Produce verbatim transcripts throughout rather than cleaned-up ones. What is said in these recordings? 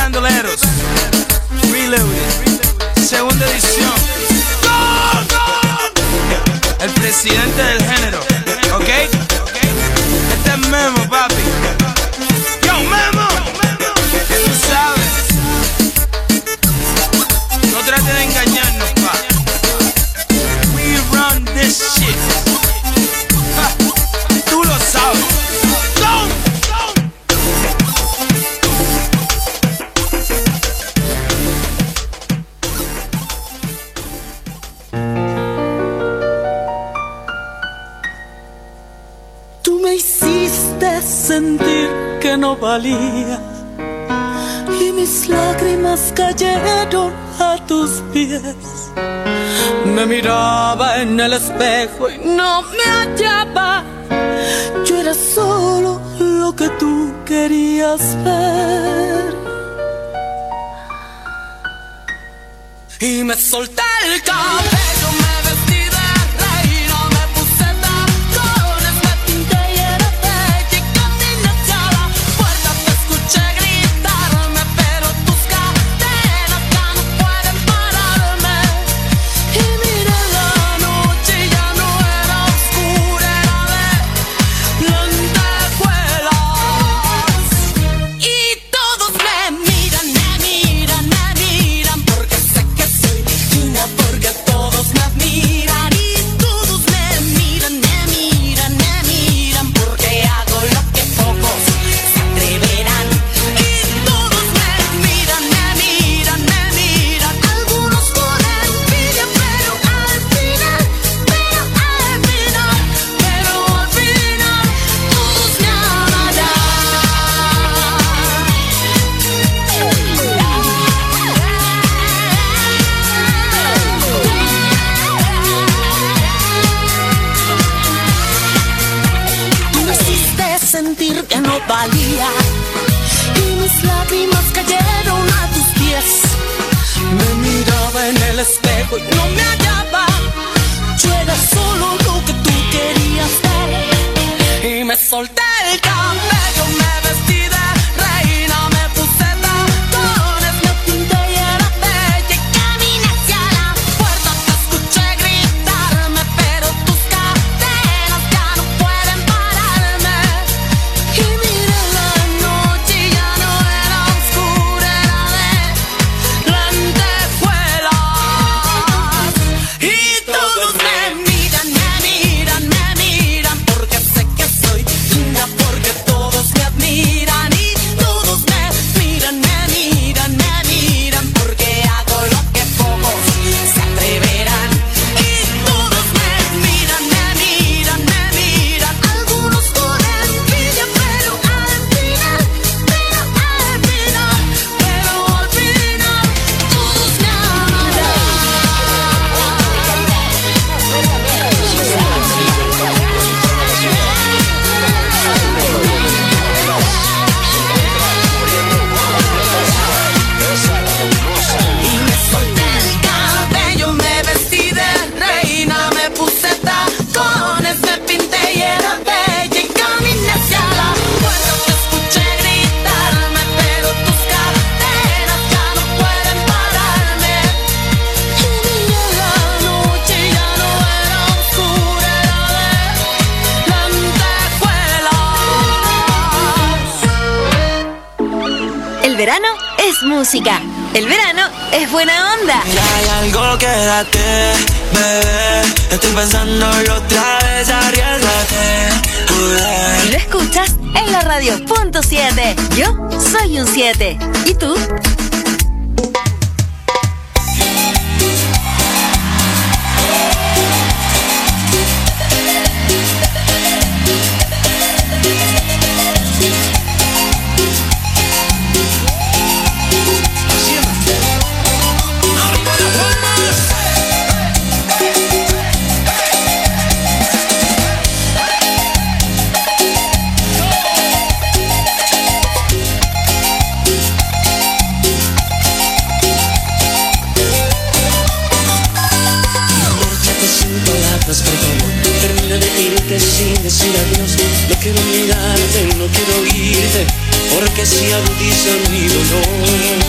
Bandoleros Reloaded, segunda edición. ¡Go, go! El presidente del género, ¿ok? Este es Memo, papi. Yo, Memo, tú sabes. No trates de engañarnos, pa. We run this shit. Ja, tú lo sabes. Go, go. Tú me hiciste sentir que no valía y mis lágrimas cayeron a tus pies. Me miraba en el espejo y no me hallaba. Yo era solo lo que tú querías ver. Y me solté el cabello, me vestí de reina, me puse tacones, me pinté y era bella y caminé hacia la puerta. Te escuché gritarme, pero tus cadenas ya no pueden pararme. Y miré la noche y ya no era oscura, era de lentejuelas. Y todos me miran, me miran, me miran, porque sé que soy linda, porque todos me admiran. Y todos me miran, me miran, me miran, porque hago lo que pocos se atreverán. Y todos me miran, me miran, me miran, algunos por envidia, pero al final, pero al final, pero al final, todos me amarán. Tú me hiciste sentir que no valía y mis lágrimas cayeron a tus pies. Me miraba en el espejo y no me hallaba. Yo era solo lo que tú querías ver. Y me solté el cabello, me vestí de reina, me puse tacones, me pinté y era bella y caminé hacia la puerta. Te escuché gritarme, pero tus cadenas ya no pueden pararme. Y miré la noche y ya no era oscura, era de lentejuelas. Y todos me miran, me miran, me miran, porque sé que soy linda, porque todos me admiran. Y todos me miran, me miran, me miran, porque hago lo que pocos se atreverán. Y todos me miran, me miran, me miran, algunos por envidia, pero al final, pero al final, pero al final, todos me amarán. Y me solté el cabello, me vestí de reina, me puse tacones, me pinté y era bella y caminé hacia la puerta. Te escuché gritarme, pero tus cadenas ya no pueden pararme. Y miré la noche y ya no era oscura, era de lentejuelas. El verano es música. El verano es buena onda. Si hay algo, quédate, bebé. Estoy pensándolo otra vez, arriésgate. Y lo escuchas en la radio punto siete. Yo soy un siete. ¿Y tú? sin decir adiós. No quiero mirarte, no quiero oírte, porque si agudizan mi dolor.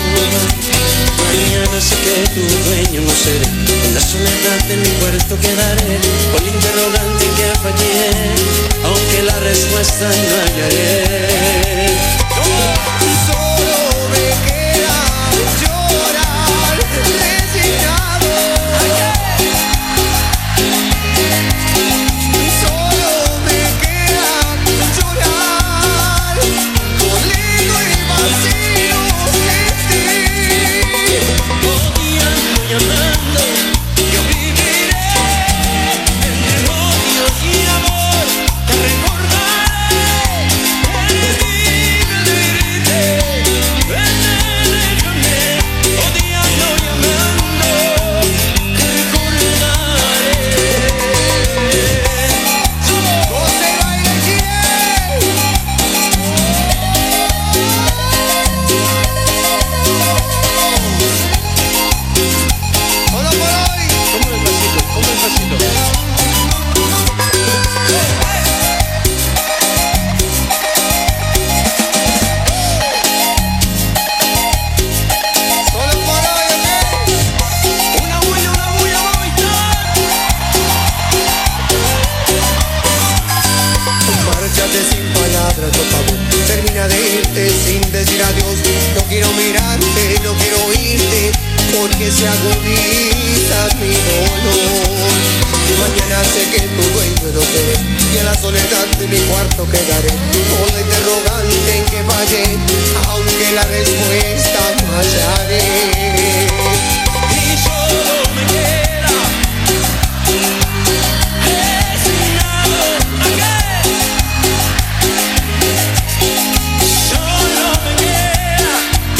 dice que tu dueño no seré. En la soledad de mi cuarto quedaré, con el interrogante que fallé, aunque la respuesta no hallaré. Solo me queda llorar, resignado. Solo me queda llorar, dolido y vacío sin ti. Odiando y amando, yo viviré entre odio y amor. Te recordaré, el día de irte. Ven, déjame, odiando y amando, te recordaré. José Baile Chile. Solo por hoy. ¿Cómo el pasito? ¿Cómo el pasito? Solo por hoy, ¿ok? Una bulla, una bulla, Márchate sin palabras, por favor. Termina de irte sin decir adiós. No quiero mirarte, no quiero oírte, porque se agudiza mi dolor. Mañana sé que tu dueño no seré, y en la soledad de mi cuarto quedaré, con la interrogante en que fallé, aunque la respuesta no hallaré. y solo me queda resignado. Solo me queda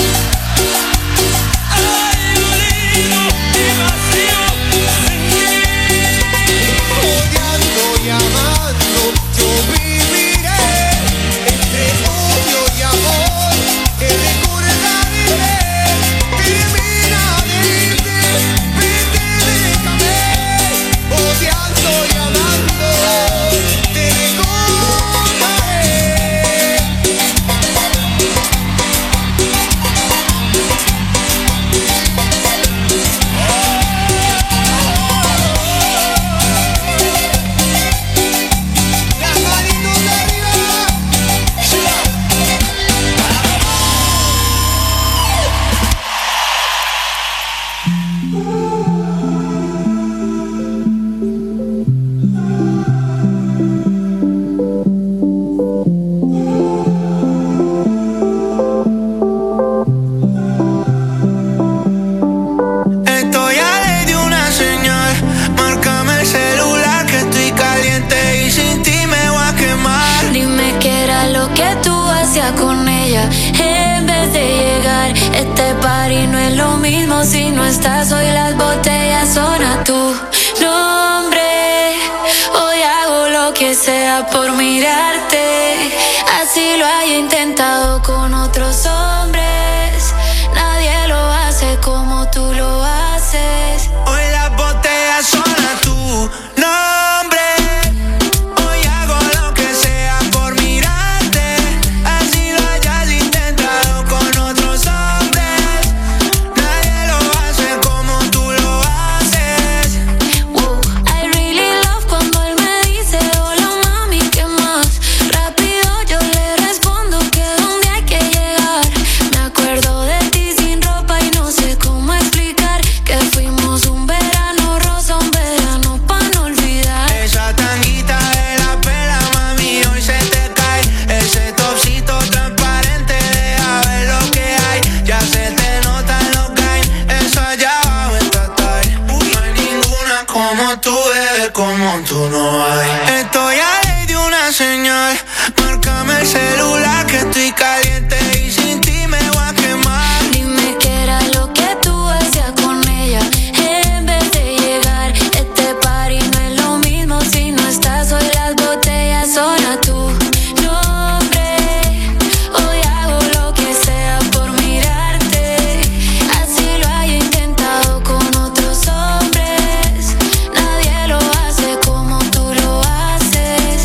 ay, dolido y vacío sin ti. Odiando y amando, yo viviré entre odio y amor. Te recordaré, termina de irte, vete, déjame. Odiando y amando, te recordaré. Las manitos arriba. Estoy a ley de una señal. Márcame el celular que estoy caliente y sin ti me voy a quemar. Dime qué era lo que tú hacías con ella en vez de llegar. Este party no es lo mismo si no estás. Hoy las botellas son a tu nombre. Hoy hago lo que sea por mirarte. Así lo haya intentado con otros hombres. Nadie lo hace como tú lo haces. Hoy las botellas son a tu nombre. Hoy hago lo que sea por mirarte. Así lo hayas intentado con otros hombres. Nadie lo hace como tú lo haces. Wow, I really love cuando él me dice hola mami, ¿qué más? Rápido yo le respondo que dónde hay que llegar. Me acuerdo de ti sin ropa y no sé cómo explicar que fuimos un verano rosa, un verano pa' no olvidar. Esa tanguita de la pela, mami, hoy se te cae. Ese topsito transparente, deja ver lo que hay. Ya se te notan los gain. Eso allá abajo está tight. No hay ninguna como tú, bebé, como tú no hay. Estoy a ley de una señal. Márcame el celular que estoy caliente y sin ti me voy a quemar. Dime qué era lo que tú hacías con ella en vez de llegar. Este party no es lo mismo si no estás. Hoy las botellas son a tu nombre. Hoy hago lo que sea por mirarte. Así lo haya intentado con otros hombres. Nadie lo hace como tú lo haces.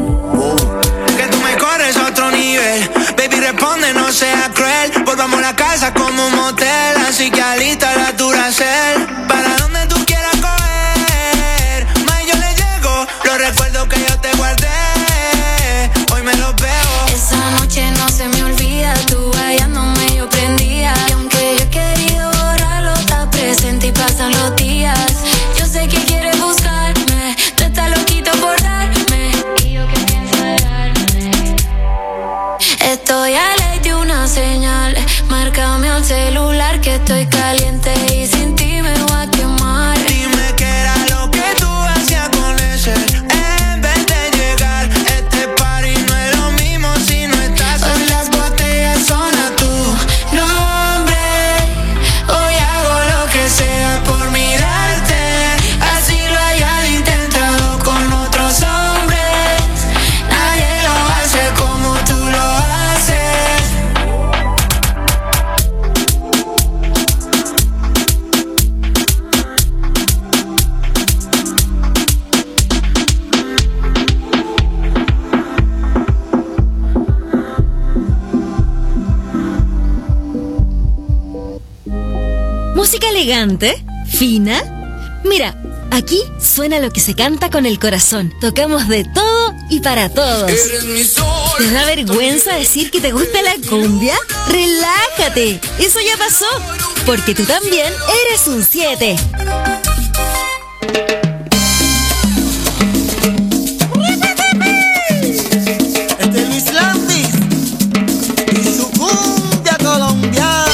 Que tú me corres a otro nivel. Baby, responde, no seas cruel. Volvamos a la casa como un motel. Así que alista la dura señal. Márcame al celular que estoy caliente y sin ti me voy a quemar. Dime qué era lo que tú hacías con ese. En vez de llegar, este party no es lo mismo si no estás. Hoy las botellas son a tu nombre. Hoy hago lo que sea por mirarte. Así lo hayan intentado con otros hombres. Nadie lo hace como tú lo haces. Música elegante, fina. Mira, aquí suena lo que se canta con el corazón. Tocamos de todo y para todos. ¿Te da vergüenza decir que te gusta la cumbia? Relájate, eso ya pasó, porque tú también eres un siete. Este es Luis Landis y su cumbia colombiana.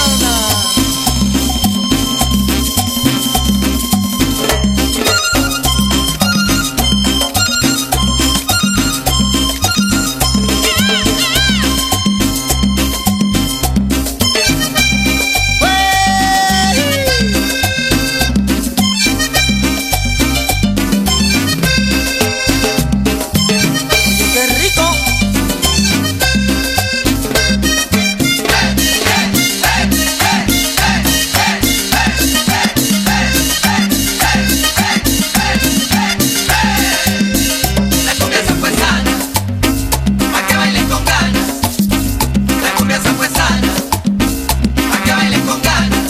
¡Qué rico! La cumbia se fue sana, pa' que bailen con ganas. La cumbia se fue sana, pa' que bailen con ganas.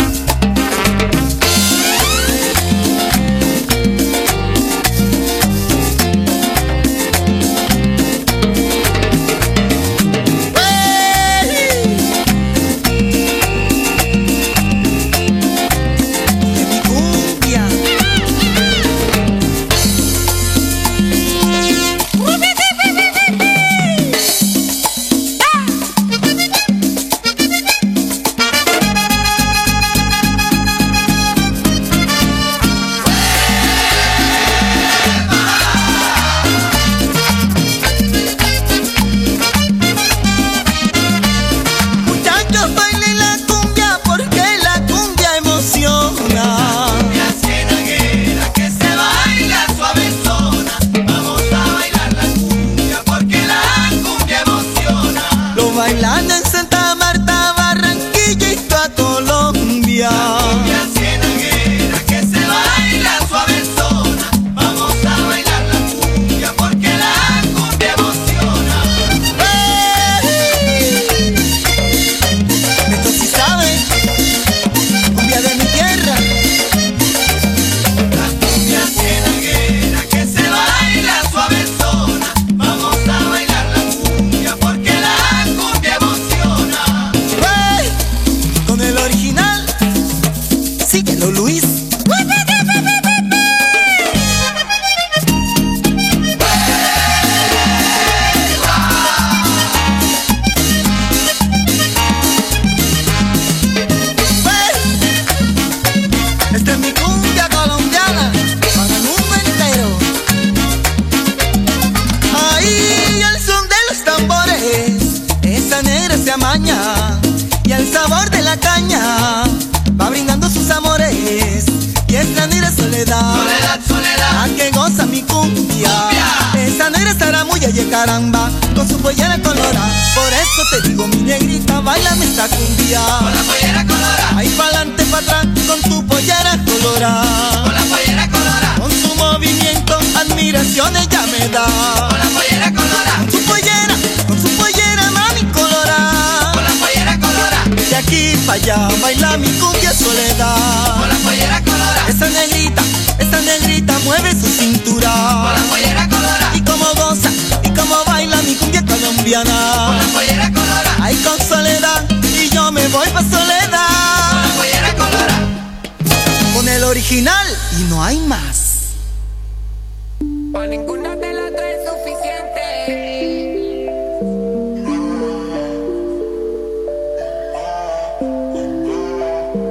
¡De mi cumbia! Muchachos, bailen la cumbia porque la cumbia emociona. Cumbia cienaguera que se baila suavezona. Vamos a bailar la cumbia porque la cumbia emociona. Lo bailan en Santa Marta, Barranquilla y toda Colombia. Cumbia cienaguera que se baila suavezona. Vamos a bailar la cumbia porque la cumbia emociona. Esto sí sabe, cumbia de mi tierra. La cumbia cienaguera que se baila suavezona. Vamos a bailar la cumbia porque la cumbia emociona. ¡Ey! Con el original, síguelo Luis. Esta es mi cumbia colombiana para el mundo entero. Ahí el son de los tambores, esa negra se amaña y el sabor de la caña va brindando sus amores. Y esta negra soledad, Soledad, soledad. a que goza mi cumbia. Cumbia. Esa negra zaramulla y caramba con su pollera colorada. Por eso te digo mi negrita, bailame esta cumbia. Con la pollera colorada. Ahí pa'lante pa' atrás con tu pollera colorada. Con la pollera colorada. Con su movimiento admiración ella me da. Con la pollera colorada. Con su pollera, con su pollera mami colorada. Con la pollera colorada. De aquí pa' allá baila mi cumbia soledad. Con la pollera colorada. Esa negrita, esa negrita mueve su cintura. Con la pollera colorada. Y como goza, y como baila mi cumbia colombiana. Con la pollera colorada. Ay con soledad, y yo me voy pa' Con soledad. la pollera colorada. Con el original, y no hay más. Pa' ninguna de las tres es suficiente.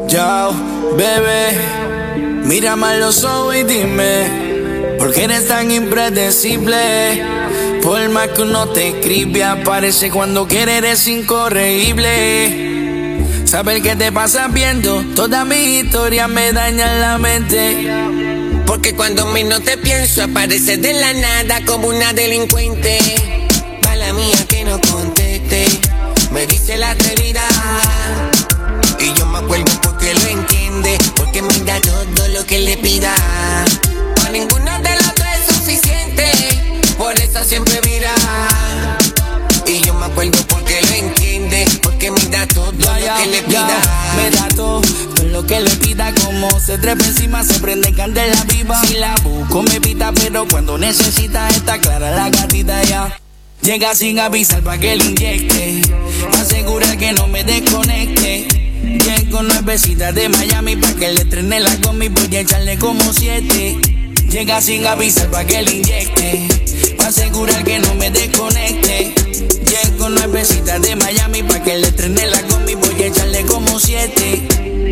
Yo, bebé, mírame a los ojos y dime, ¿por qué eres tan impredecible? Por más que uno te escribe, aparece cuando quiere, eres incorregible. Saber qué te pasa viendo toda mi historia me daña la mente. Porque cuando menos te pienso, apareces de la nada como una delincuente. Mala mía que no conteste, me dice la atrevida. Y yo me acuerdo porque lo entiende, porque me da todo lo que le pida. A ninguno de los dos es suficiente, por eso siempre mira. Y yo me acuerdo porque lo entiende, porque me da todo ya, lo ya, que le pida. Ya, me da todo, todo lo que le pida. Como se trepa encima, se prende candela viva. Si la busco me pita, pero cuando necesita está clara la gatita ya. Llega sin avisar pa' que le inyecte, pa' asegurar que no me desconecte. Llego nuevecita de Miami pa' que le estrene la combi, voy a echarle como siete. Llega sin avisar pa' que le inyecte, pa' asegurar que no me desconecte. Llego nuevecita de Miami pa' que le estrene la combi, voy a echarle como siete.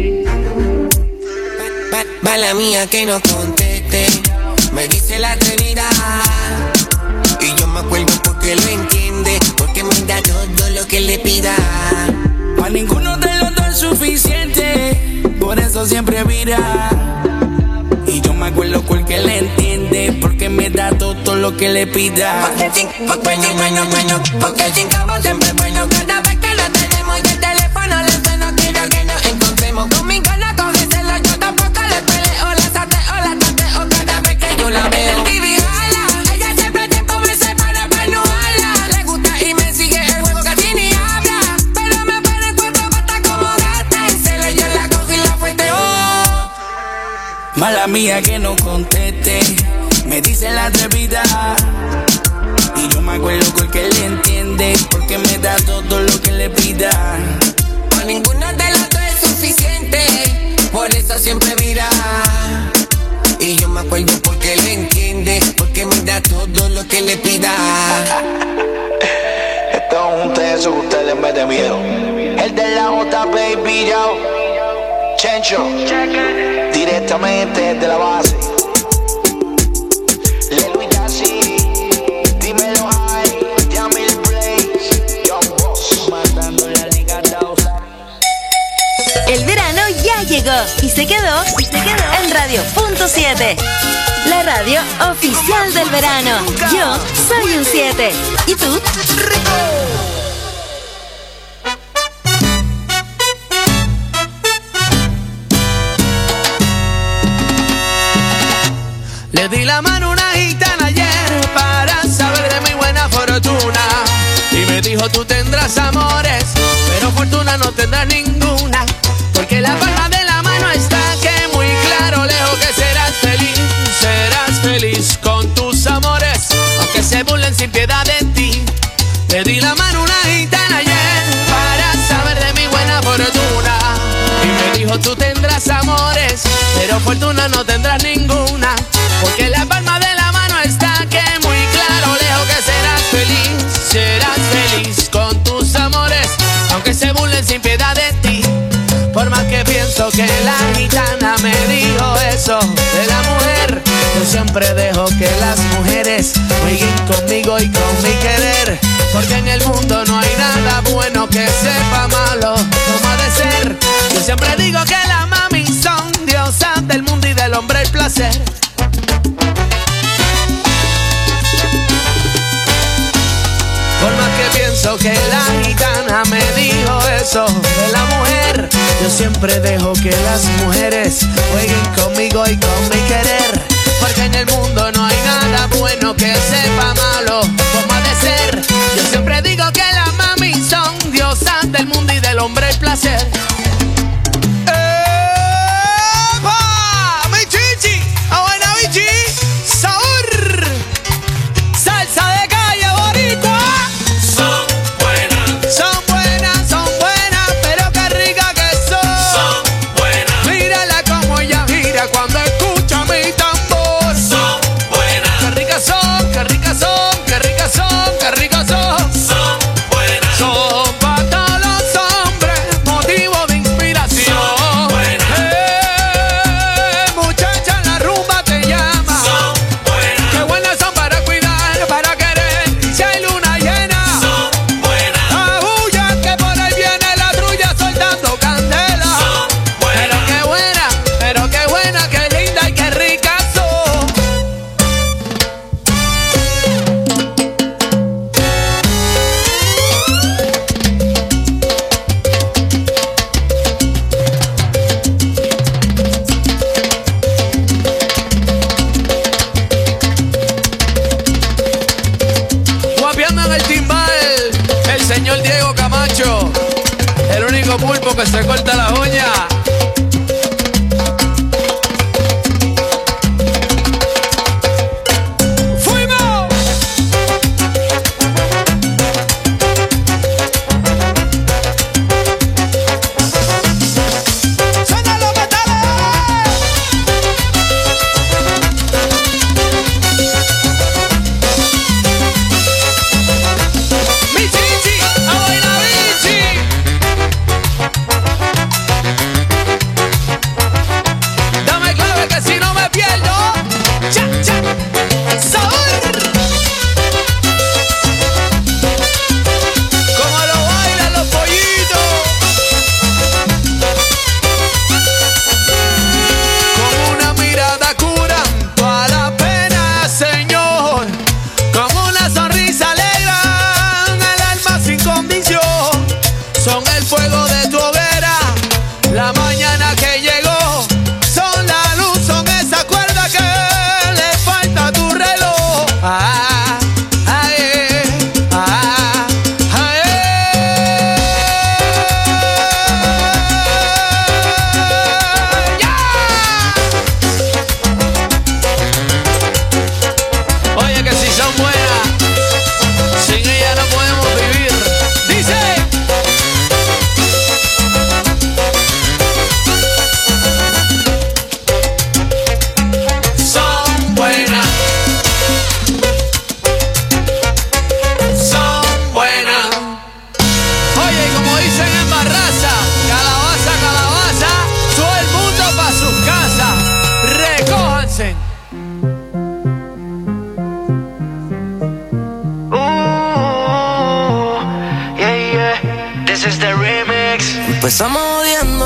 Mala mía que no conteste, me dice la atrevida. Y yo me acuerdo porque lo entiende, porque me da todo lo que le pida. A ninguno de los dos es suficiente, por eso siempre mira. Y yo me acuerdo porque le entiende, porque me da todo lo que le pida. Porque sin, porque bueno, bueno, bueno, porque sin cabo siempre bueno. Cada vez que lo tenemos y el teléfono le suena, quiero que nos encontremos. Con mi gana cógeselo, yo tampoco le peleo, la sateo, la tateo cada vez que yo la veo. Mala mía que no conteste, me dice la atrevida. Y yo me acuerdo porque le entiende, porque me da todo lo que le pida. A ninguno de los dos es suficiente, por eso siempre mira. Y yo me acuerdo porque le entiende, porque me da todo lo que le pida. Esto es un teso que ustedes me meten miedo. El de la J, baby, yo. Chencho, directamente de la base. Lelo y Daisy, dímelo high, Yamil Blaze, Young Boss, matando la liga dos. El verano ya llegó y se quedó, y se quedó en Radio Punto siete, la radio oficial del verano. Yo soy un siete. ¿Y tú? ¡Rico! Le di la mano a una gitana ayer para saber de mi buena fortuna. Y me dijo tú tendrás amores, pero fortuna no tendrás ninguna. Porque la palma de la mano está que muy claro, lejos que serás feliz. Serás feliz con tus amores, aunque se burlen sin piedad de ti. Le di la mano a una gitana ayer para saber de mi buena fortuna. Y me dijo tú tendrás amores, pero fortuna no tendrás ninguna. Porque la palma de la mano está que muy claro, lejos que serás feliz. Serás feliz con tus amores, aunque se burlen sin piedad de ti. Por más que pienso que la gitana me dijo eso de la mujer, yo siempre dejo que las mujeres jueguen conmigo y con mi querer. Porque en el mundo no hay nada bueno que sepa malo como ha de ser. Yo siempre digo que las mami son diosas del mundo y del hombre el placer. Por más que pienso que la gitana me dijo eso de la mujer, yo siempre dejo que las mujeres jueguen conmigo y con mi querer. Porque en el mundo no hay nada bueno que sepa malo como ha de ser. Yo siempre digo que las mami son diosas del mundo y del hombre el placer. Son pa' todos los hombres, motivo Dímelo, Pulpo, que se corta la uña. Empezamos odiando,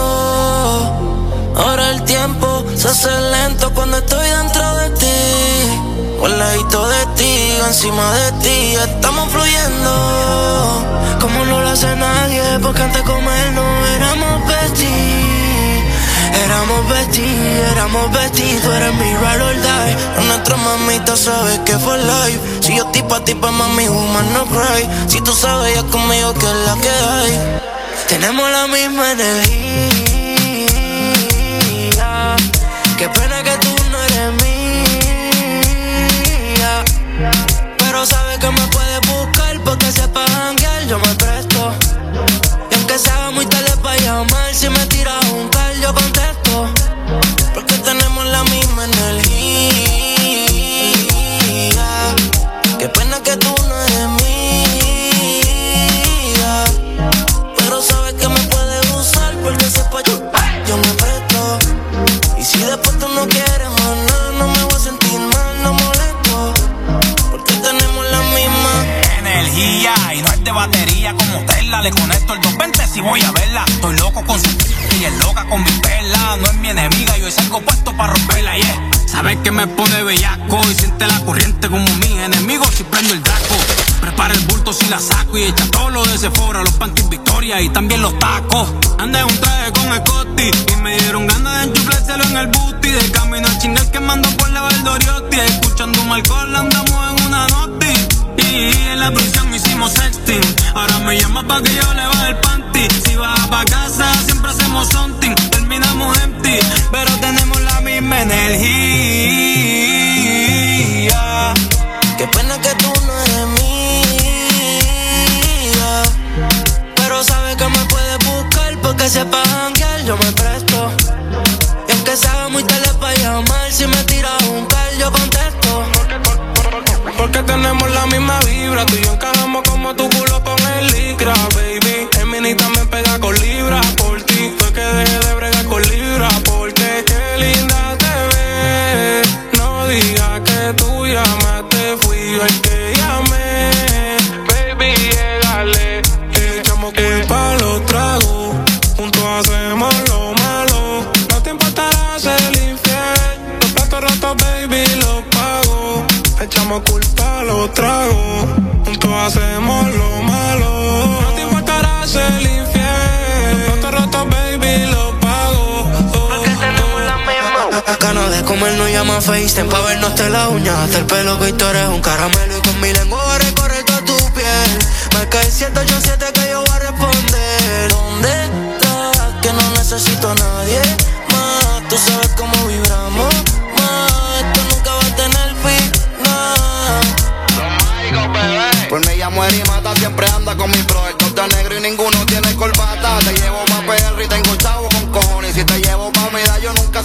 ahora el tiempo se hace lento cuando estoy dentro de ti, o al ladito de ti, o encima de ti, estamos fluyendo, como no lo hace nadie, porque antes de comernos éramos besties, éramos besties, éramos besties, tú eres mi ride or die, a nuestra mamita sabes que fue live, si yo tipo a tipo mami woman no cry, si tú sabes ya conmigo que es la que hay. Tenemos la misma energía. Qué pena que tú no eres mía. Pero sabes que me puedes buscar porque sepa janguear, yo me presto. Y aunque sea muy tarde para llamar, si me tiras un call yo contesto. Porque tenemos la misma energía. Qué pena que tú no eres mía. Porque sepa yo, yo me presto. Y si después tú no quieres más nada, no me voy a sentir mal, no molesto. Porque tenemos la misma energía. Y no es de batería como Tesla. Le conecto el doscientos veinte si voy a verla. Estoy loco con su y es loca con mi perla. No es mi enemiga, yo es algo puesto para romperla, yeah. Sabes que me pone bellaco y siente la corriente como mis enemigos si prendo el draco. Prepara el bulto si la saco y echa todo lo de Sephora, los panties Victoria y también los tacos. Andé un traje con Scotty y me dieron ganas de enchuflárselo en el booty. De camino a chingar quemando por la Valdoriotti, escuchando un alcohol andamos en una noti. Y en la prisión hicimos sexting, ahora me llama pa' que yo le baje el panty. Si vas pa' casa siempre hacemos something, terminamos empty, pero tenemos la misma energía. Qué pena que tú no eres mía, pero sabes que me puedes buscar porque sepa janguear, yo me presto. Y aunque sea muy tarde para llamar, si me tiras un call yo contesto. Porque tenemos la misma vibra, tú y yo encajamos como tu culo con el licra, baby. El mini también pega con libras por ti. Fue que dejé de bregar con libras porque qué linda te ves. No digas que tú llamaste, fui yo el que llamé. Baby, llegale, echamos culpa a los tragos, juntos hacemos lo malo. No te importará ser infiel, los platos rotos, baby, los pago. Echamos culpa a los tragos, juntos hacemos lo malo. No te importará ser infiel, los platos rotos, baby, los pago. Porque tenemos la misma ganas de comer, no llama FaceTime pa' vernos de la uña. Hasta el pelo que tú eres un caramelo y con mi lengua voy a recorrer toda tu piel. Marca el siete ocho siete que yo voy a responder. ¿Dónde estás?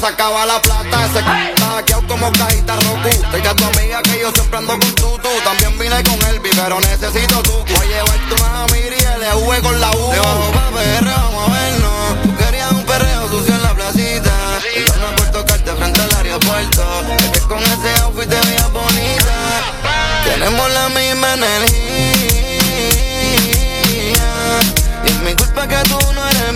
sacaba la plata. Se está hackeado como cajita Roku. Dile a tu amiga que yo siempre ando con tutu. También vine con Elvi, pero necesito tu. Voy a llevarte una Amiri y L V con la U. Le bajo pa' P R, vamos a vernos. Tú querías un perreo sucio en la placita. Yo no puedo tocarte frente al aeropuerto. Es que con ese outfit te veías bonita. Tenemos la misma energía. Y es mi culpa que tú no eres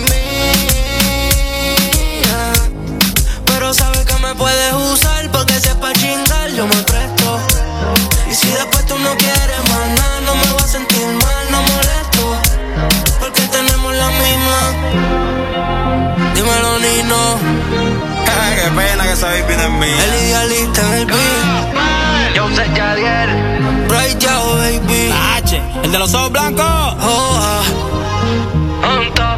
mía. Pero sabes que me puedes usar, porque si es pa' chingar yo me presto. Y si después tú no quieres más nada, no me voy a sentir mal, no molesto. Porque tenemos la misma. Dímelo, Nino. Qué pena que esa baby no es mía. El idealista en el beat. Yo sé Jadiel. Right Yao, baby. H, el de los ojos blancos. Oh, ah. On top.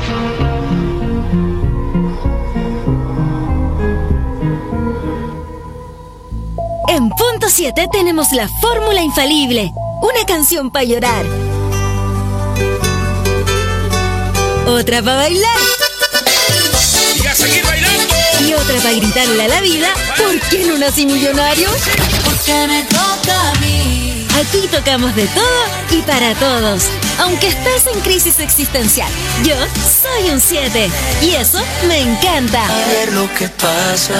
En punto siete tenemos la fórmula infalible. Una canción para llorar. Otra para bailar. Y a seguir bailando. Y otra para gritarle a la vida. ¿Por qué no nací millonario? Porque me toca a mí. Aquí tocamos de todo y para todos. Aunque estés en crisis existencial, yo soy un siete. Y eso me encanta. A ver lo que pasa.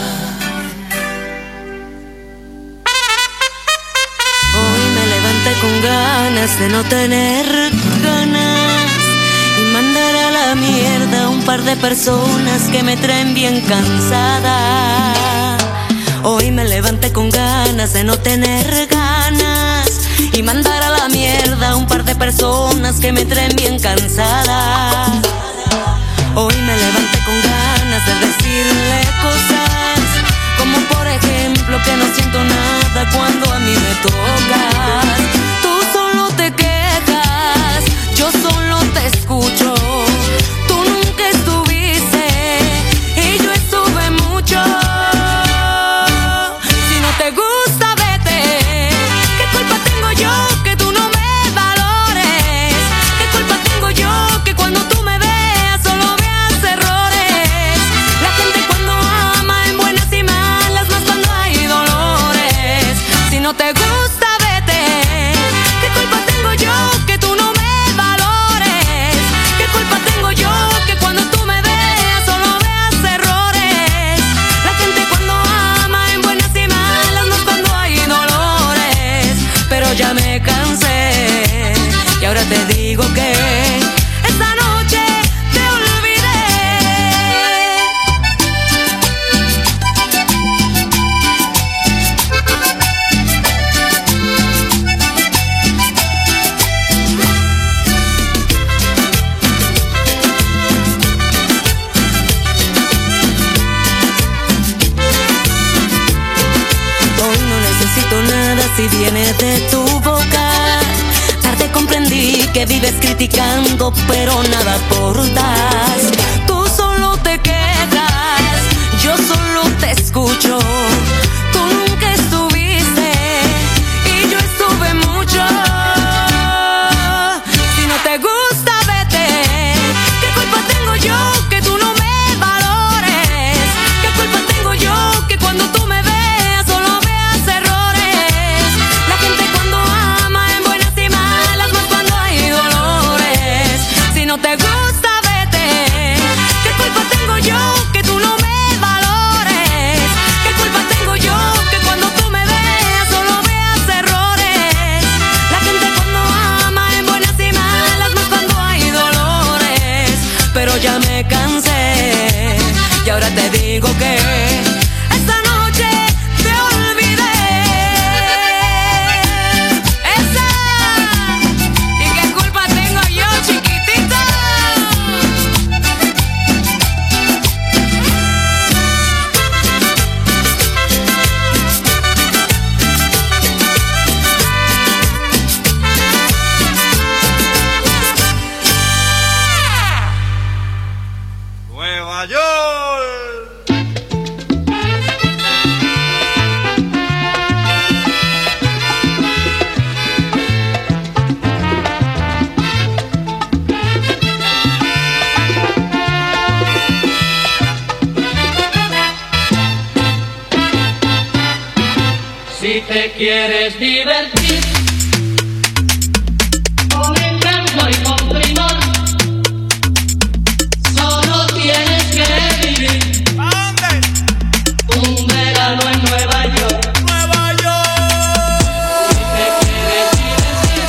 Con ganas de no tener ganas y mandar a la mierda a un par de personas que me traen bien cansada. Hoy me levanté con ganas de no tener ganas y mandar a la mierda a un par de personas que me traen bien cansada. Hoy me levanté con ganas de decirle cosas como por ejemplo que no siento nada cuando a mí me tocas. Tú solo te quejas, yo solo te escucho. Tú nunca estuviste y yo estuve mucho. Si no te gusta, vete. ¿Qué culpa tengo yo que tú no me valores? ¿Qué culpa tengo yo que cuando tú me veas solo veas errores? La gente cuando ama en buenas y malas, más cuando hay dolores. Si no te gusta, vete. ¿Qué culpa tengo yo que tú no me valores? ¿Qué culpa tengo yo que cuando tú me veas solo veas errores? La gente cuando ama en buenas y malas, más cuando hay dolores. Pero ya me cansé y ahora te digo que esta noche te olvidé. Hoy no necesito nada si viene de tu boca. Tarde comprendí que vives criticando, pero nada aportas. Tú solo te quejas, yo solo te escucho. Tú nunca estuviste y yo estuve mucho. Si no te gusta, vete. ¿Qué culpa tengo yo que tú no me valores? ¿Qué culpa tengo yo que cuando tú me veas solo veas errores? La gente cuando ama en buenas y malas, más cuando hay dolores. Si no te gusta, vete. ¿Qué culpa tengo yo que tú no me valores? ¿Qué culpa tengo yo que cuando tú me veas solo veas errores? La gente cuando ama en buenas y malas, más cuando hay dolores. Pero ya me cansé y ahora te digo que esta noche te olvidé. Esa. ¿Y qué culpa tengo yo, chiquitita? Nueva York. Si te quieres divertir con encanto y con primor, solo tienes que vivir un verano en Nueva York. Nueva York. Si te quieres divertir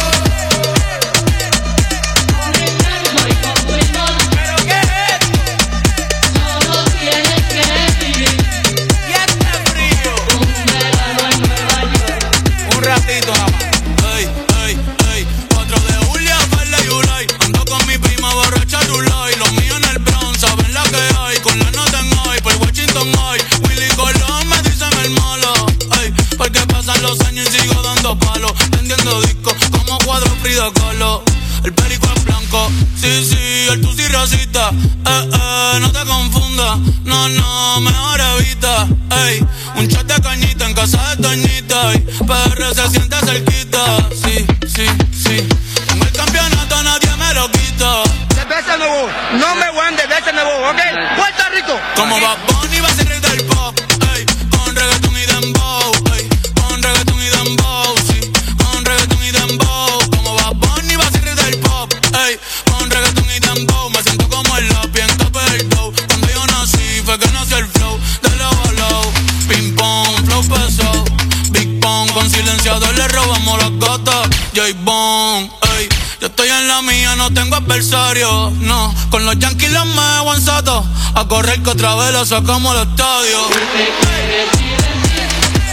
con encanto y con primor, ¿Pero qué es esto? solo tienes que vivir Y este frío. un verano en Nueva York. Un ratito nada más. Ey, ey, ey, cuatro de julio, verde y Ulay. Ando con mi prima borracha Rulay. Los míos en el Bronx, saben la que hay. Con la nota en hoy, por Washington hoy. Willy Colón me dicen el malo. Ey, porque pasan los años y sigo dando palos. Vendiendo discos como cuadro Frida Kahlo. El perico es blanco, sí, sí, el tusi racista. Eh, eh, no te confundas, no, no, mejor evita. Ey, un chat de cañita en casa de Toñita. Y P R se siente cerquita, sí, sí, sí. Con el campeonato nadie me lo quita. De veces nuevo, no me voy de veces nuevo, ¿ok? Puerto Rico. Como Bad Bunny va a ser rey del pop, ey, con reggaeton y dembow, ey, con reggaeton y dembow, sí, con reggaeton y dembow. Como Bad Bunny va a ser rey del pop, ey, con reggaeton y dembow. Me siento como el lápiz en tope del dough. Cuando yo nací fue que nació el flow de low a low. Ping pong, flow pesado, Big Pong, con silenciador le robamos las gatas. J-Bone, ey, yo estoy en la mía, no tengo adversario, no. Con los Yankees los me aguanzato, a correr que otra vez lo sacamos al estadio. Si te quieres divertir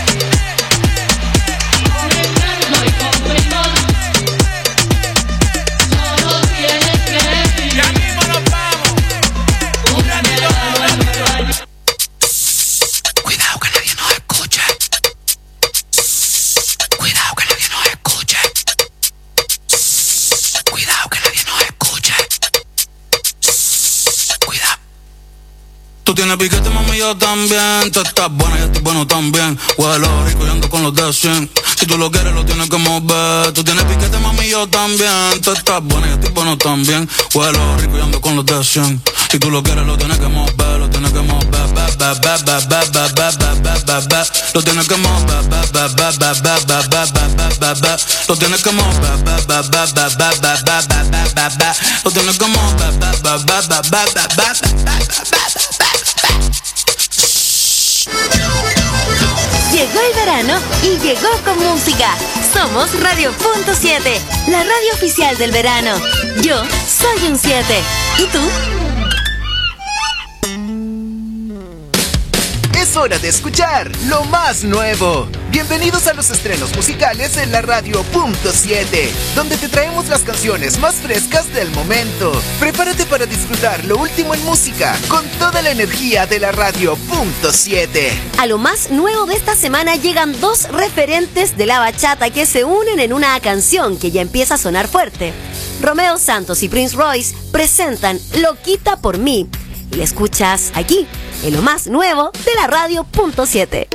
con encanto y con primor, solo tienes que vivir Ya mismo nos vamos. un verano en Nueva York. Cuidado que nadie nos escuche. Cuidado que nadie nos escuche. Cuidado que nadie nos escuche. Cuidado. Tú tienes piquete, mami, yo también. Tú estás buena, yo estoy bueno también. Huelo rico y ando con los de cien. Si tú lo quieres, lo tienes que mover. Tú tienes piquete, mami, yo también. Tú estás buena, yo estoy bueno también. Huelo rico y ando con los de cien. Si tú lo quieres, lo tienes que mover. Lo tienes que mover. Ba, ba, ba, ba, ba, ba, ba, ba, ba, ba, ba. Lo tienes que mover. Ba, ba, ba, ba, ba, ba, ba, ba, ba, ba, ba. Lo tienes que mover. Ba, ba, ba, ba, ba, ba, ba, ba, ba, ba, ba. Lo tienes que mover. Ba, ba, ba, ba, ba, ba, ba, ba, ba. Llegó el verano y llegó con música. Somos Radio Punto siete, la radio oficial del verano. Yo soy un siete. ¿Y tú? Es hora de escuchar lo más nuevo. Bienvenidos a los estrenos musicales en la Radio Punto siete, donde te traemos las canciones más frescas del momento. Prepárate para disfrutar lo último en música con toda la energía de la Radio Punto siete. A lo más nuevo de esta semana llegan dos referentes de la bachata que se unen en una canción que ya empieza a sonar fuerte. Romeo Santos y Prince Royce presentan Loquita por mí. Y la escuchas aquí, en lo más nuevo de la Radio Punto siete.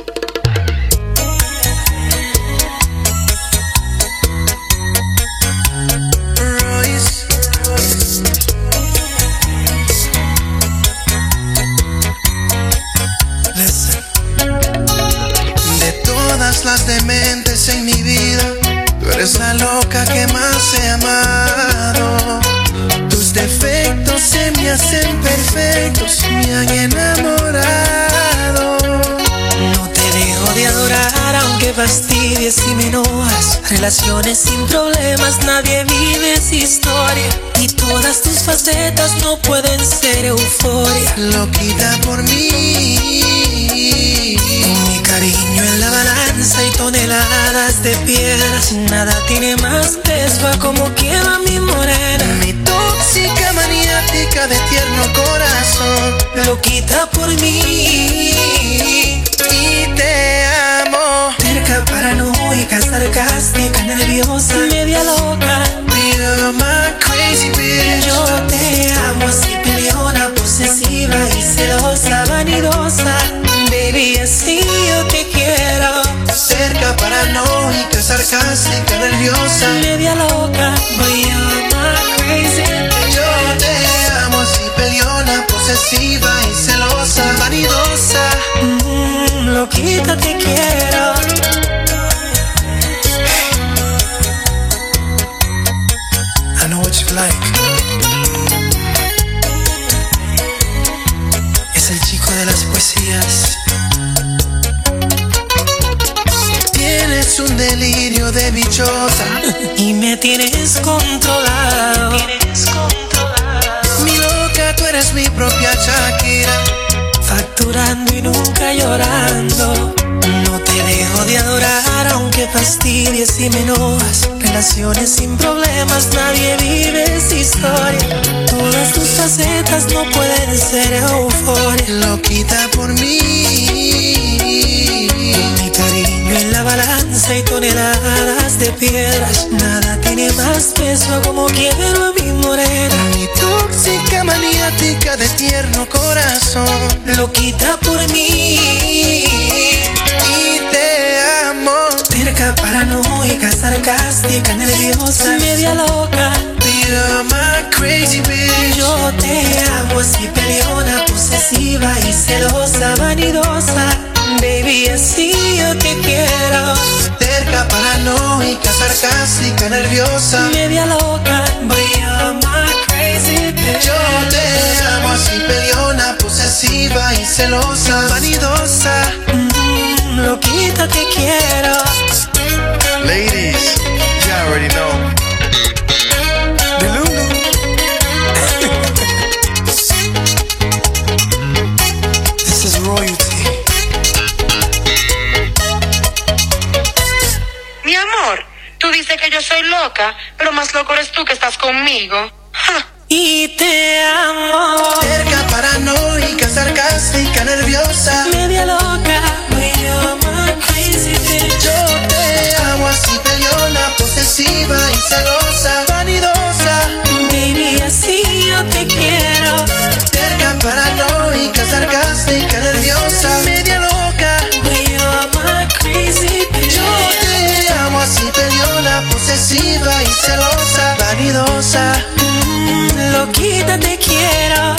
De todas las dementes en mi vida, tú eres la loca que más he amado. Tus defectos se me hacen perfectos, me han enamorado. No te dejo de adorar aunque fastidies y me enojas. Relaciones sin problemas, nadie vive esa historia. Y todas tus facetas no pueden ser euforia. Loquita por mí, con mi cariño en la balanza y toneladas de piedras, nada tiene más peso a como quema mi morena. Mi tóxica maniática de tierno corazón, Loquita por mí y te amo. Terca, paranoica, sarcástica, nerviosa, media loca. You're my crazy bitch. Yo te amo así, peleona, posesiva y celosa, vanidosa. Baby, así yo te quiero. Cerca, paranoica, sarcástica, nerviosa, media loca. Boy, you're my crazy bitch. Yo te amo así, peleona, posesiva y celosa, vanidosa. Mm, loquita te quiero. de las poesías. Tienes un delirio de bichota y me tienes controlado. Tienes controlado. Mi loca, tú eres mi propia Shakira. Facturando y nunca llorando. No te dejo de adorar aunque fastidies y me enojas. Relaciones sin problemas, nadie vive esa historia. Todas tus facetas no pueden ser euforia. Loquita por mí. Mi cariño en la balanza y toneladas de piedras. Nada tiene más peso como quiero a mi morena. Mi tóxica maniática de tierno corazón. Loquita por mí. Y te amo. Terca, paranoica, sarcástica, nerviosa, media loca. You're my crazy bitch. Yo te amo así peleona, posesiva y celosa, vanidosa. Baby, así yo te quiero. Terca, paranoica, sarcástica, nerviosa, media loca. But you're my crazy bitch. Yo te amo así peleona, posesiva y celosa, vanidosa. Mm, loquita te quiero. Ladies, you already know. The Lulu. This is royalty. Mi amor, tú dices que yo soy loca, pero más loco eres tú que estás conmigo. ¡Ja! Y te amo. Cerca, paranoica, sarcástica, nerviosa, media loca. You're my crazy bitch. Yo te amo así peleona, posesiva y celosa, vanidosa. Baby, así yo te quiero. Cerca, paranoica, sarcástica, nerviosa, media loca. You're my crazy bitch. Yo te amo así peleona, posesiva y celosa, vanidosa. Mm, loquita te quiero.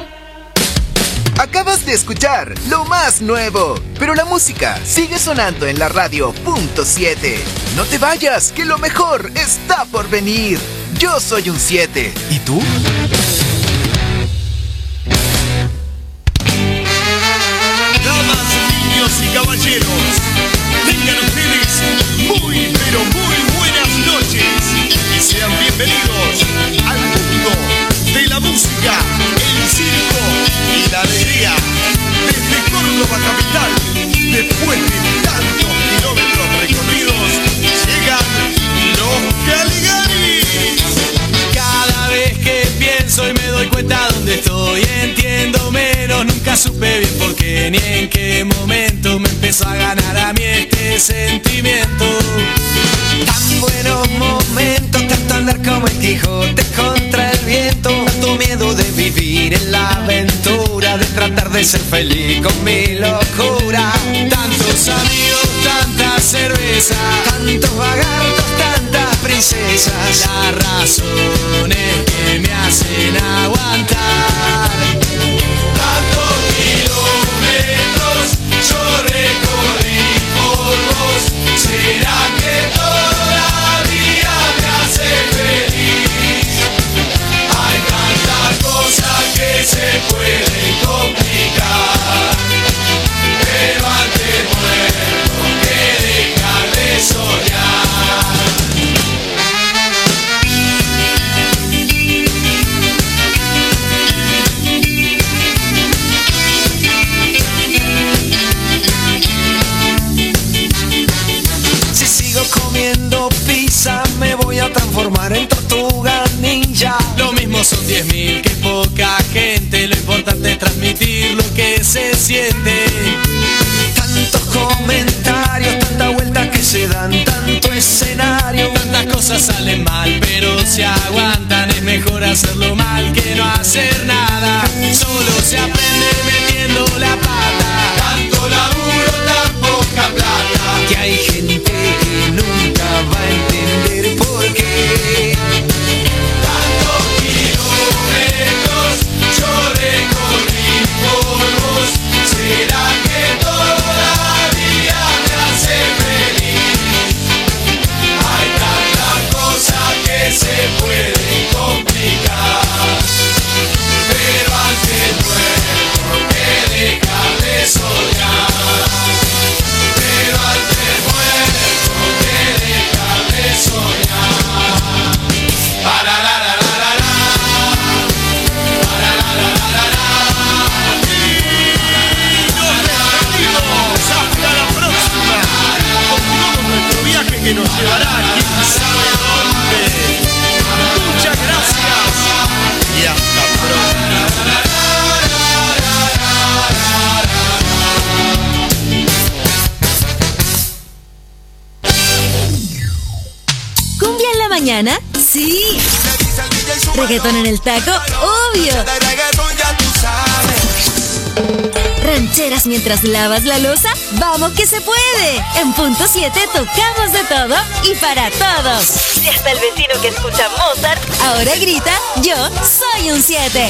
Acabas de escuchar lo más nuevo, pero la música sigue sonando en la radio punto siete. No te vayas, que lo mejor está por venir. Yo soy un siete. ¿Y tú? Damas, niños y caballeros, tengan ustedes muy, pero muy buenas noches y sean bienvenidos al mundo de la música, el circo y la alegría. Desde Córdoba capital, después de tantos kilómetros recorridos, llegan los Caligaris. Cada vez que pienso y me doy cuenta dónde estoy, entiendo menos, nunca supe bien por qué ni en qué momento me empezó a ganar a mí este sentimiento. Tan buenos momentos, tanto andar como el Quijote contra el viento, tanto miedo de vivir en la aventura, de tratar de ser feliz con mi locura. Tantos amigos, tanta cerveza, tantos vagartos, tantas princesas, las razones que me hacen aguantar. Tantos kilómetros yo recorrí por vos, ¿será que todavía me hace feliz? Hay tantas cosas que se pueden complicar, pero antes muerto que dejar de soñar. Si sigo comiendo pizza me voy a transformar en tortuga ninja. Lo mismo son diez mil que poca gente, lo importante es transmitir lo que se siente. Tantos comentarios, tanta vuelta que se dan, tanto escenario, tantas cosas salen mal, pero se aguantan. Es mejor hacerlo mal que no hacer nada. Solo se aprende metiendo la pata. Tanto laburo, tan poca plata, que hay gente que nunca va a entender por qué. Tantos kilómetros yo recorrí por vos, ¿será que todavía me hace feliz? Hay tantas cosas que se pueden complicar, pero antes muero llevará quién sabe dónde. Muchas gracias y hasta pronto. ¿Cumbia en la mañana? Sí. ¿Reggaetón en el taco? Obvio. ¿Rancheras mientras lavas la loza? ¡Vamos que se puede! En Punto siete tocamos de todo y para todos. Si hasta el vecino que escucha Mozart ahora grita, yo soy un siete.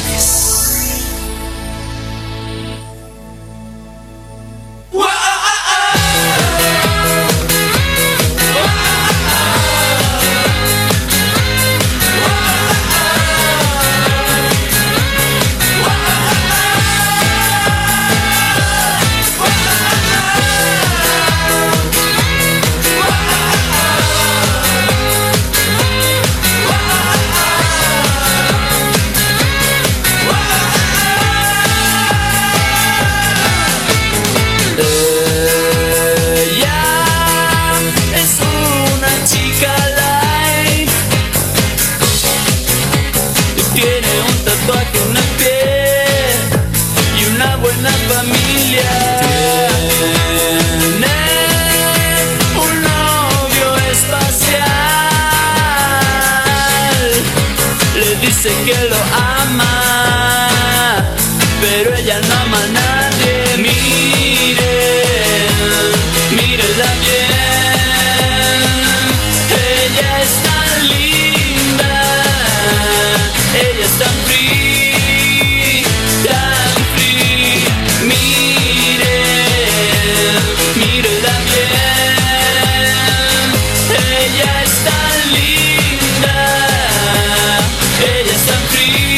Dice que lo ama, pero ella no ama a nadie. Mire, mírela bien. Ella es tan linda, ella es tan free, tan free. Mire, mírela bien. Ella es tan linda. Ella es tan free.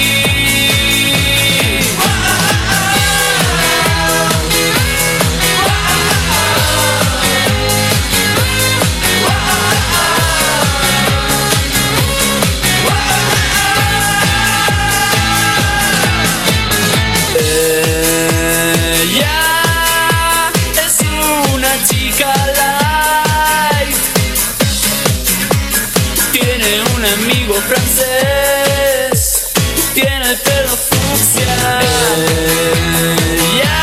Ella es una chica light. Tiene un amigo francés, tiene el pelo fucsia. Ella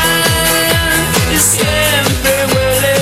siempre huele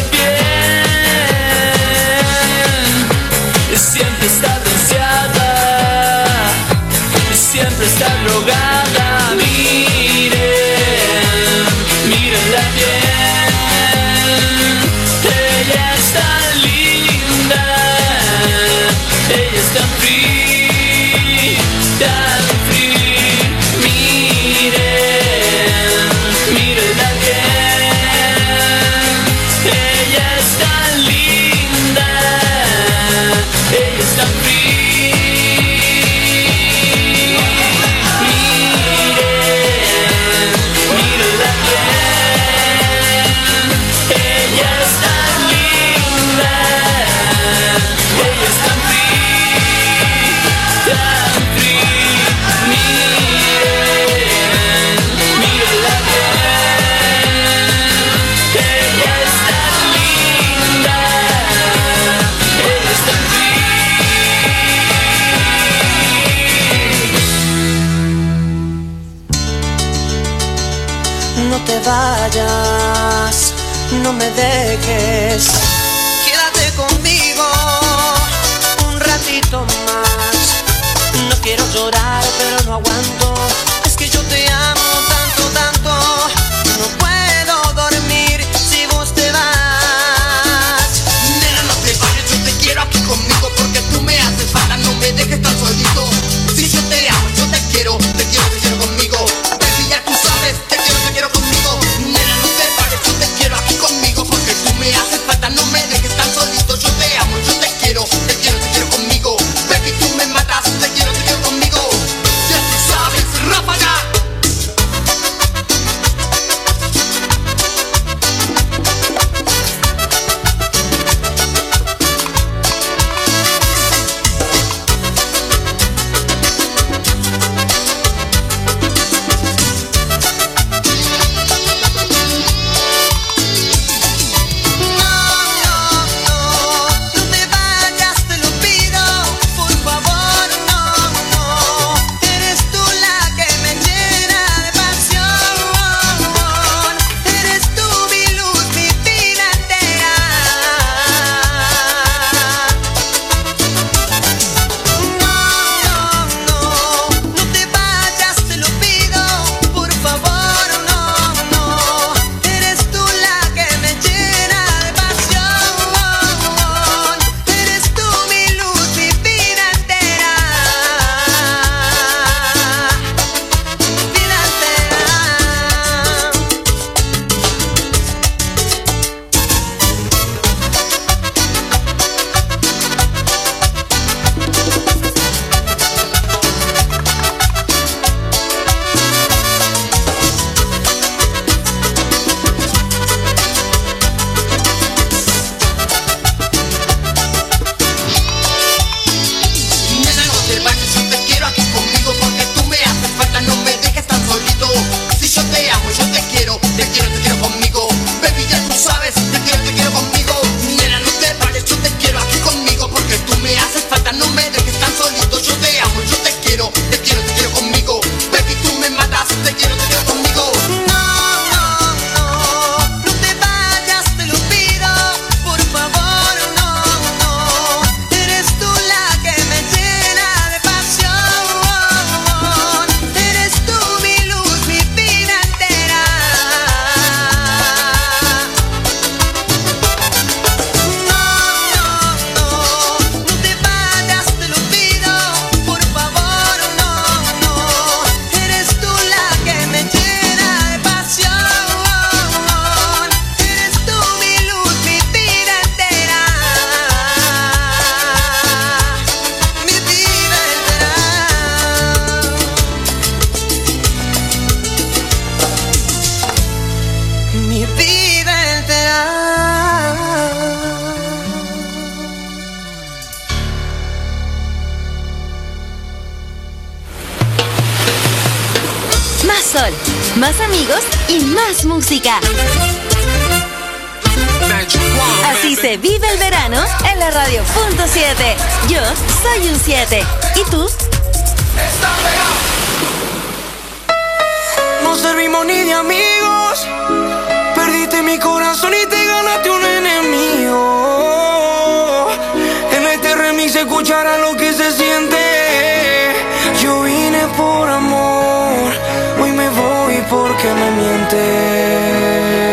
bien, siempre está bronceada, siempre está drogada. Miren, mírenla bien. Ella es tan linda, ella es tan free, tan free. Miren, mírenla bien. Ella es tan linda, ella es tan free. Miren, mírenla bien. Ella es tan linda, ella es tan free, tan free. Miren, mírenla bien. Ella es tan linda, ella es tan No te vayas, no me dejes. Quédate conmigo un ratito más. No quiero llorar, pero no aguanto. Es que yo te amo tanto, tanto. No puedo dormir si vos te vas. Nena, no te vayas, yo te quiero aquí conmigo, porque tú me haces falta, no me dejes tan solito. Si yo te amo, yo te quiero, te quiero, te quiero conmigo. Baby, ya tú sabes, te quiero, te quiero conmigo. Nena, no te vayas, yo te quiero aquí conmigo, porque tú me haces falta, no me dejes tan solito. Yo te amo, yo te quiero, te quiero, te quiero conmigo. Baby, tú me matas, te quiero, te quiero conmigo. Ya tú sabes, ráfaga. Sol. Más amigos y más música. Así se vive el verano en la radio punto siete. Yo soy un siete. ¿Y tú? No servimos ni de amigos. Perdiste mi corazón y te ganaste un enemigo. En este remix se escuchará lo que se siente. Yo vine por amor, hoy me voy porque me mientes.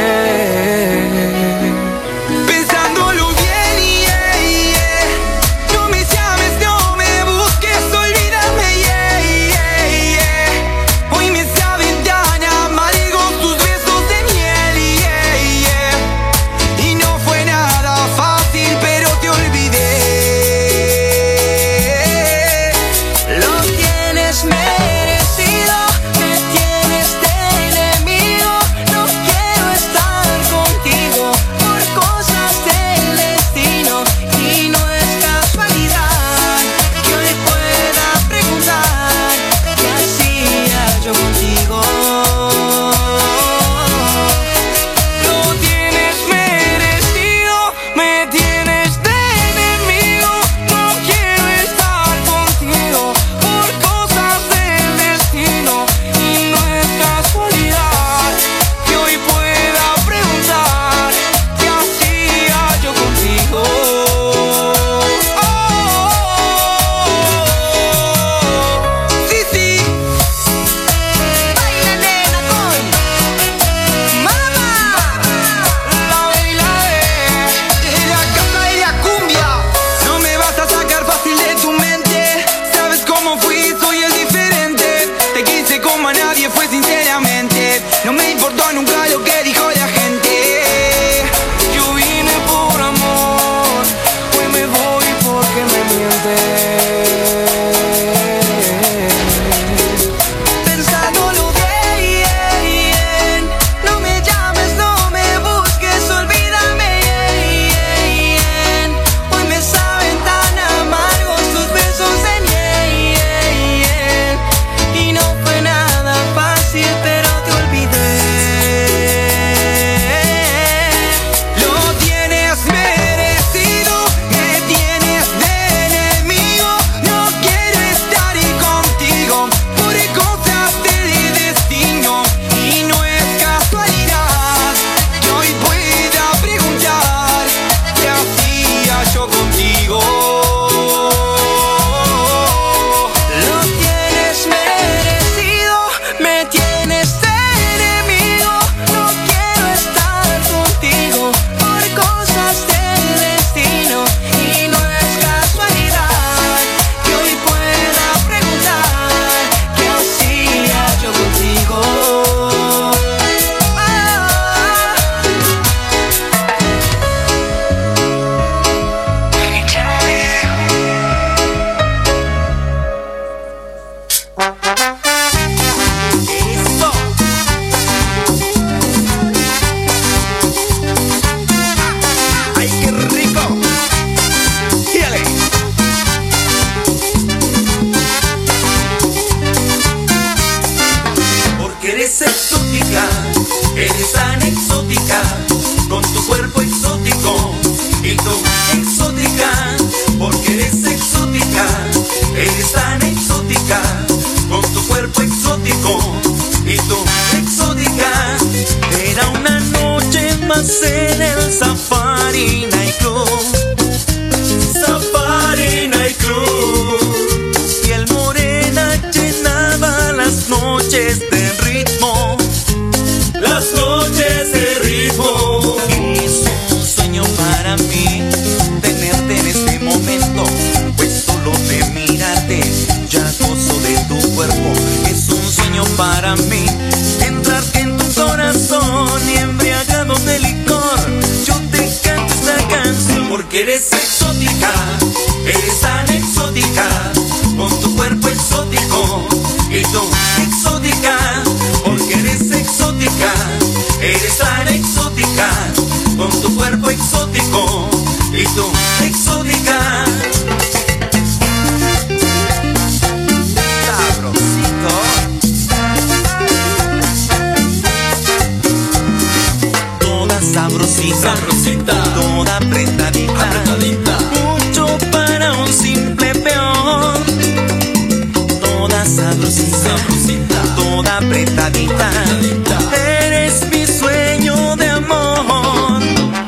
Eres exótica, eres tan exótica, con tu cuerpo exótico, y tú exótica, porque eres exótica, eres tan exótica, con tu cuerpo exótico, y tú exótica. Sabrosito. sabrosita, sabrosita, toda apretadita, apretadita, mucho para un simple peón. Toda sabrosita, sabrosita, toda apretadita, apretadita, eres mi sueño de amor.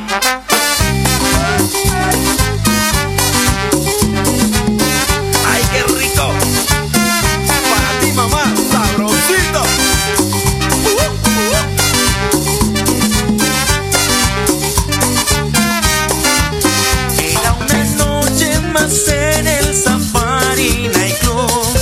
Ay, qué rico. Para ti, mamá, sabrosito. Era una noche más en el Safari Night Club.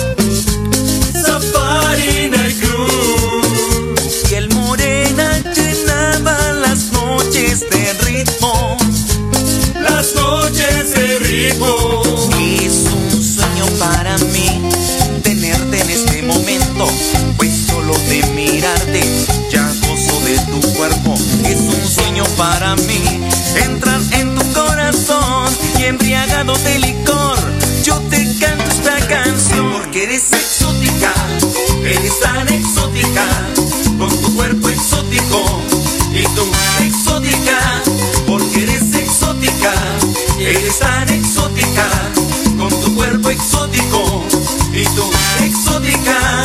Safari Night Club. Y el morena llenaba las noches de ritmo. Las noches de ritmo. Es un sueño para mí tenerte en este momento, pues solo de mirarte ya gozo de tu cuerpo. Es un sueño para mí entrar en tu corazón y embriagado de licor yo te canto esta canción. Porque eres exótica, eres tan exótica, con tu cuerpo exótico y tú exótica. Porque eres exótica, eres tan exótica, con tu cuerpo exótico y tú exótica.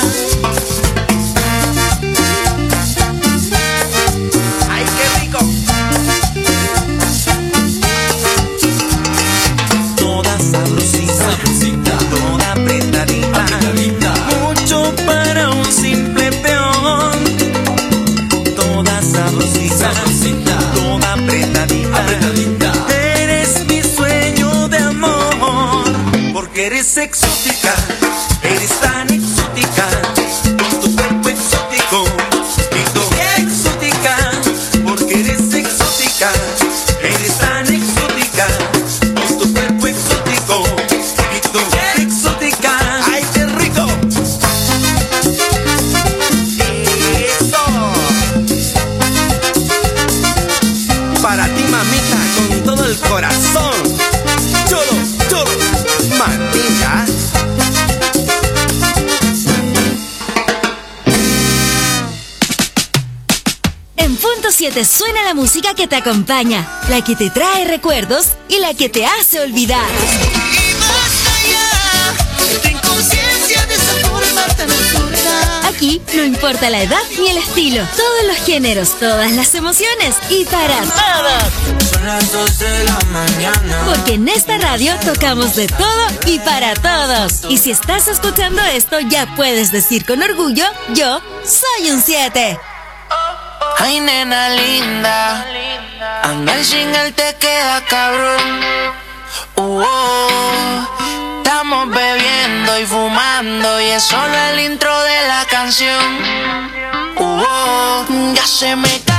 ¡Ay, qué rico! Toda sabrosita, sabrosita, toda apretadita, apretadita, mucho para un simple peón. Toda sabrosita, sabrosita, toda apretadita, apretadita, eres mi sueño de amor. Porque eres exótica, eres tan exótica, con tu cuerpo exótico y tú exótica. Porque eres exótica, eres tan exótica, con tu cuerpo exótico y tú exótica. ¡Ay, qué rico! ¡Eso! Para ti, mamita, con todo el corazón. Cholo, cholo, mamita. En Punto siete suena la música que te acompaña, la que te trae recuerdos y la que te hace olvidar. Aquí no importa la edad ni el estilo, todos los géneros, todas las emociones y para todos. Son las dos de la mañana. Porque en esta radio tocamos de todo y para todos. Y si estás escuchando esto, ya puedes decir con orgullo, yo soy un siete. Ay, nena linda, andar sin él te queda cabrón. Uh, oh, estamos bebiendo y fumando y es solo el intro de la canción. Uh, oh, ya se me cae